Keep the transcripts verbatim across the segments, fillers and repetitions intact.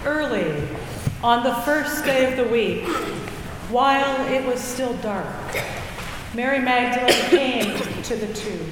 Early, on the first day of the week, while it was still dark, Mary Magdalene came to the tomb.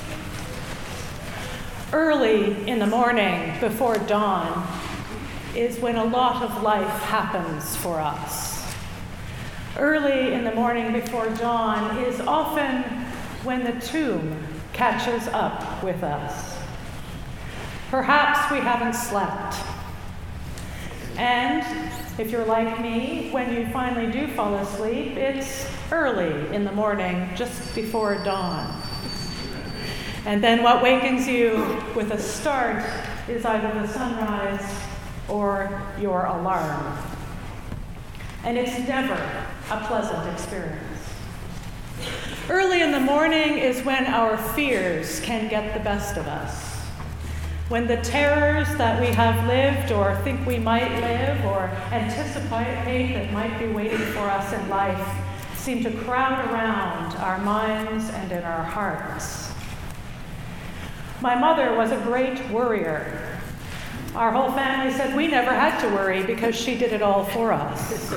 Early in the morning, before dawn, is when a lot of life happens for us. Early in the morning before dawn is often when the tomb catches up with us. Perhaps we haven't slept. And if you're like me, when you finally do fall asleep, it's early in the morning, just before dawn. And then what wakens you with a start is either the sunrise or your alarm. And it's never a pleasant experience. Early in the morning is when our fears can get the best of us. When the terrors that we have lived or think we might live or anticipate that might be waiting for us in life seem to crowd around our minds and in our hearts. My mother was a great worrier. Our whole family said we never had to worry because she did it all for us.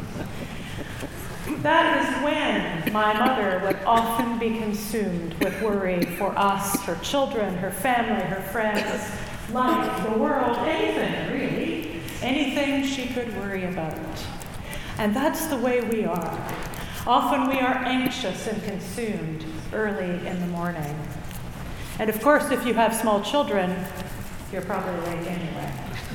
That is when my mother would often be consumed with worry for us, her children, her family, her friends, life, the world, anything, really. Anything she could worry about. And that's the way we are. Often we are anxious and consumed early in the morning. And of course, if you have small children, you're probably late anyway.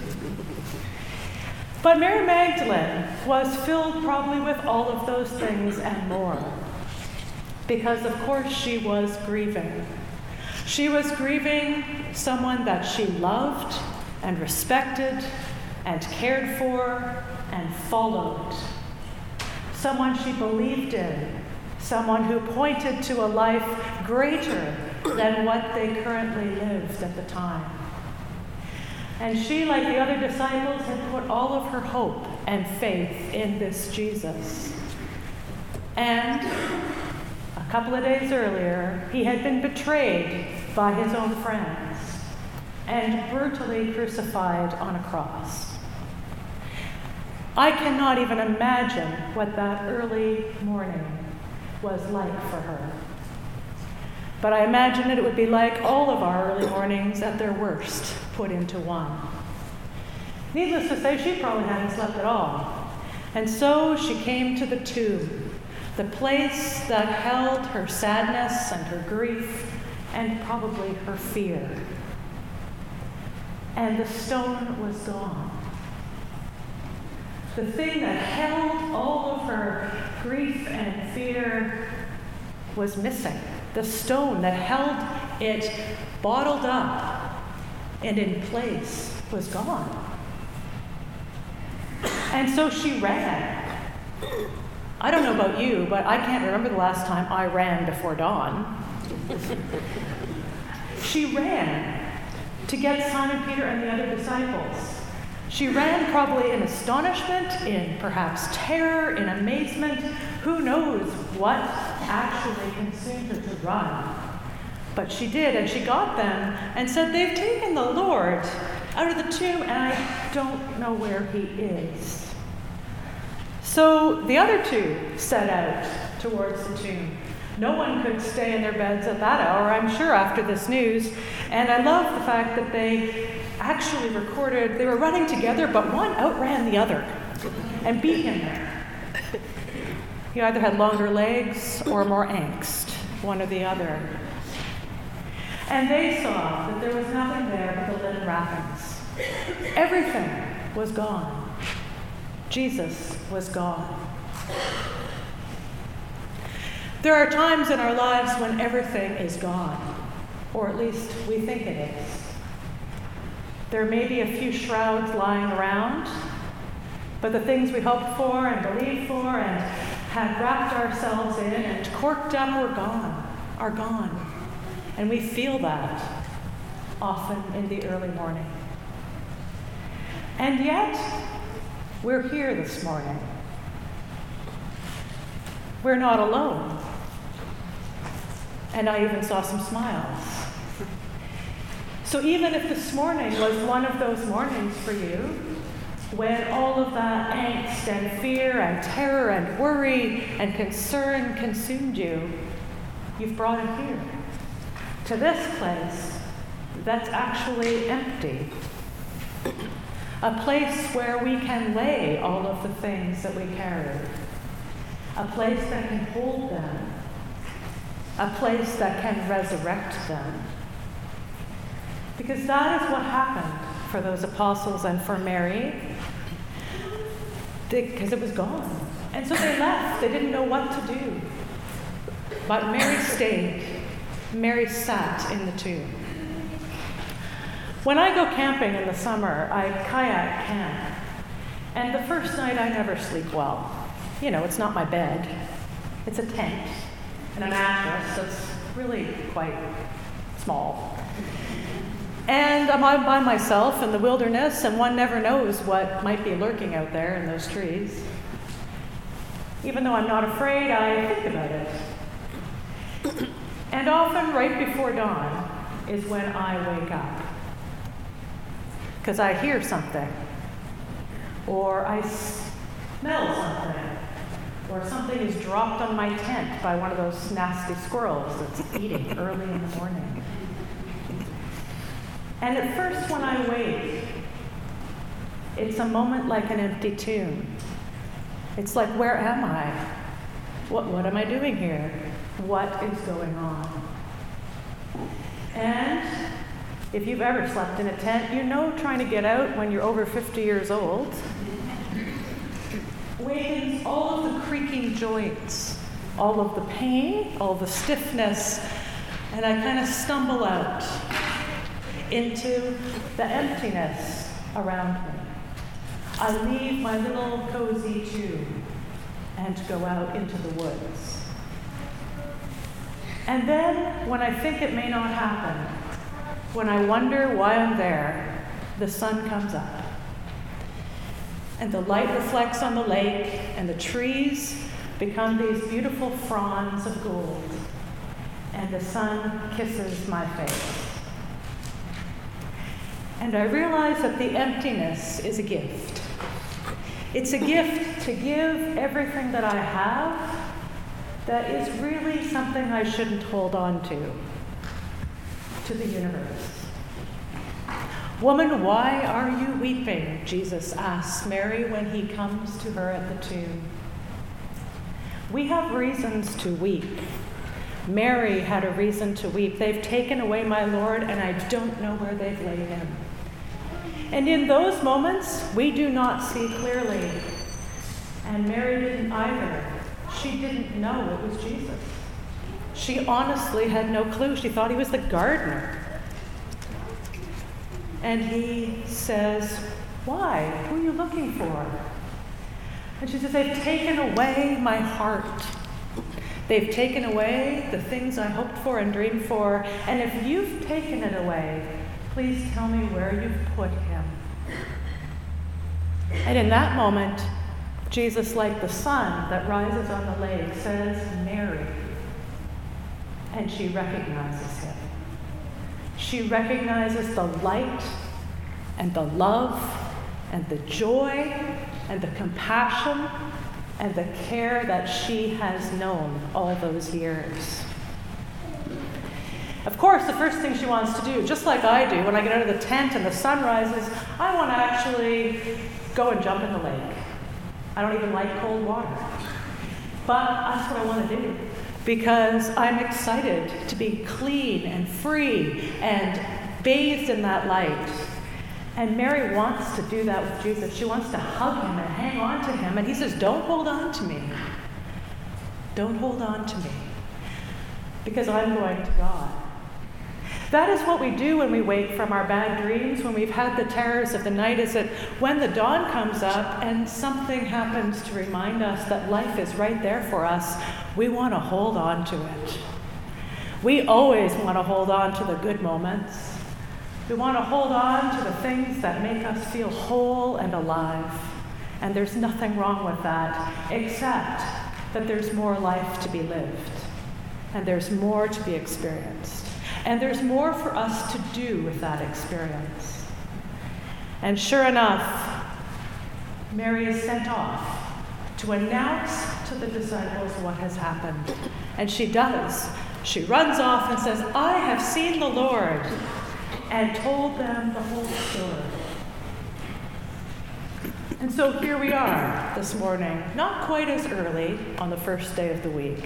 But Mary Magdalene was filled probably with all of those things and more. Because of course she was grieving. She was grieving someone that she loved and respected and cared for and followed. Someone she believed in. Someone who pointed to a life greater than what they currently lived at the time. And she, like the other disciples, had put all of her hope and faith in this Jesus. And a couple of days earlier, he had been betrayed by his own friends and brutally crucified on a cross. I cannot even imagine what that early morning was like for her. But I imagine it would be like all of our early mornings at their worst, put into one. Needless to say, she probably hadn't slept at all. And so she came to the tomb, the place that held her sadness and her grief and probably her fear. And the stone was gone. The thing that held all of her grief and fear was missing. The stone that held it bottled up and in place was gone. And so she ran. I don't know about you, but I can't remember the last time I ran before dawn. She ran to get Simon Peter and the other disciples. She ran probably in astonishment, in perhaps terror, in amazement. Who knows what actually consumed her to run. But she did, and she got them and said, "They've taken the Lord out of the tomb, and I don't know where he is." So the other two set out towards the tomb. No one could stay in their beds at that hour, I'm sure, after this news. And I love the fact that they actually recorded, they were running together, but one outran the other and beat him there. He either had longer legs or more angst, one or the other. And they saw that there was nothing there but the linen wrappings. Everything was gone. Jesus was gone. There are times in our lives when everything is gone, or at least we think it is. There may be a few shrouds lying around, but the things we hoped for and believed for and had wrapped ourselves in and corked up were gone, are gone. And we feel that often in the early morning. And yet, we're here this morning. We're not alone. And I even saw some smiles. So even if this morning was one of those mornings for you, when all of that angst and fear and terror and worry and concern consumed you, you've brought it here, to this place that's actually empty. A place where we can lay all of the things that we carry. A place that can hold them. A place that can resurrect them. Because that is what happened for those apostles and for Mary, because it was gone. And so they left. They didn't know what to do. But Mary stayed. Mary sat in the tomb. When I go camping in the summer, I kayak camp. And the first night I never sleep well. You know, it's not my bed. It's a tent and a mattress that's really quite small. And I'm by myself in the wilderness, and one never knows what might be lurking out there in those trees. Even though I'm not afraid, I think about it. And often right before dawn is when I wake up. Because I hear something, or I smell something, or something is dropped on my tent by one of those nasty squirrels that's eating early in the morning. And at first when I wake, it's a moment like an empty tomb. It's like, where am I? What, what am I doing here? What is going on? And if you've ever slept in a tent, you know trying to get out when you're over fifty years old wakens all of the creaking joints, all of the pain, all the stiffness, and I kind of stumble out into the emptiness around me. I leave my little cozy tomb and go out into the woods. And then, when I think it may not happen, when I wonder why I'm there, the sun comes up. And the light reflects on the lake, and the trees become these beautiful fronds of gold. And the sun kisses my face. And I realize that the emptiness is a gift. It's a gift to give everything that I have that is really something I shouldn't hold on to, to the universe. Woman, why are you weeping? Jesus asks Mary when he comes to her at the tomb. We have reasons to weep. Mary had a reason to weep. They've taken away my Lord, and I don't know where they've laid him. And in those moments, we do not see clearly. And Mary didn't either. She didn't know it was Jesus. She honestly had no clue. She thought he was the gardener. And he says, why? Who are you looking for? And she says, they've taken away my heart. They've taken away the things I hoped for and dreamed for. And if you've taken it away, please tell me where you've put him. And in that moment, Jesus, like the sun that rises on the lake, says, Mary. And she recognizes him. She recognizes the light and the love and the joy and the compassion and the care that she has known all those years. Of course, the first thing she wants to do, just like I do when I get out of the tent and the sun rises, I want to actually go and jump in the lake. I don't even like cold water. But that's what I want to do, because I'm excited to be clean and free and bathed in that light. And Mary wants to do that with Jesus. She wants to hug him and hang on to him. And he says, don't hold on to me. Don't hold on to me, because I'm going to God. That is what we do when we wake from our bad dreams, when we've had the terrors of the night, is that when the dawn comes up and something happens to remind us that life is right there for us, we want to hold on to it. We always want to hold on to the good moments. We want to hold on to the things that make us feel whole and alive. And there's nothing wrong with that, except that there's more life to be lived. And there's more to be experienced. And there's more for us to do with that experience. And sure enough, Mary is sent off to announce to the disciples what has happened. And she does. She runs off and says, I have seen the Lord, and told them the whole story. And so here we are this morning, not quite as early on the first day of the week,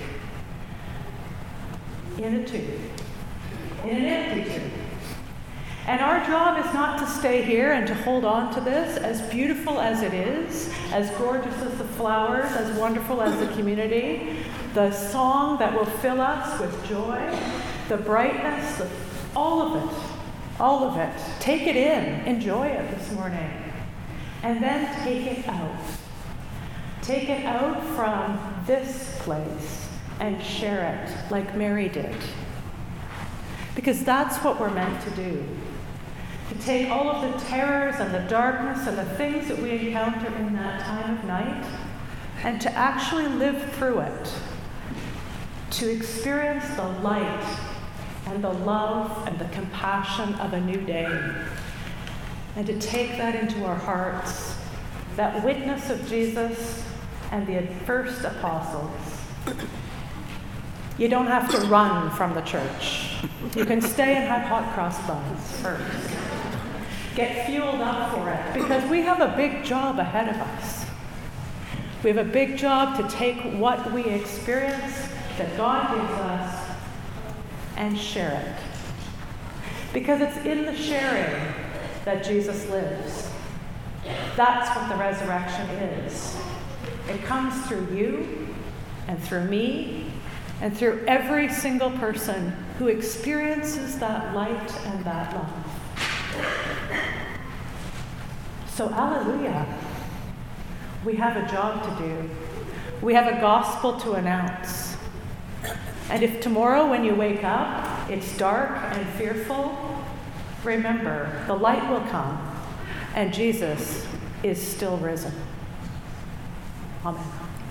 in a tomb, in an empty tomb. And our job is not to stay here and to hold on to this, as beautiful as it is, as gorgeous as the flowers, as wonderful as the community, the song that will fill us with joy, the brightness, the, all of it, all of it. Take it in, enjoy it this morning, and then take it out. Take it out from this place and share it like Mary did. Because that's what we're meant to do. To take all of the terrors and the darkness and the things that we encounter in that time of night and to actually live through it. To experience the light and the love and the compassion of a new day. And to take that into our hearts, that witness of Jesus and the first apostles. You don't have to run from the church. You can stay and have hot cross buns first. Get fueled up for it, because we have a big job ahead of us. We have a big job to take what we experience that God gives us and share it. Because it's in the sharing that Jesus lives. That's what the resurrection is. It comes through you and through me and through every single person who experiences that light and that love. So, alleluia. We have a job to do. We have a gospel to announce. And if tomorrow when you wake up, it's dark and fearful, remember, the light will come, and Jesus is still risen. Amen.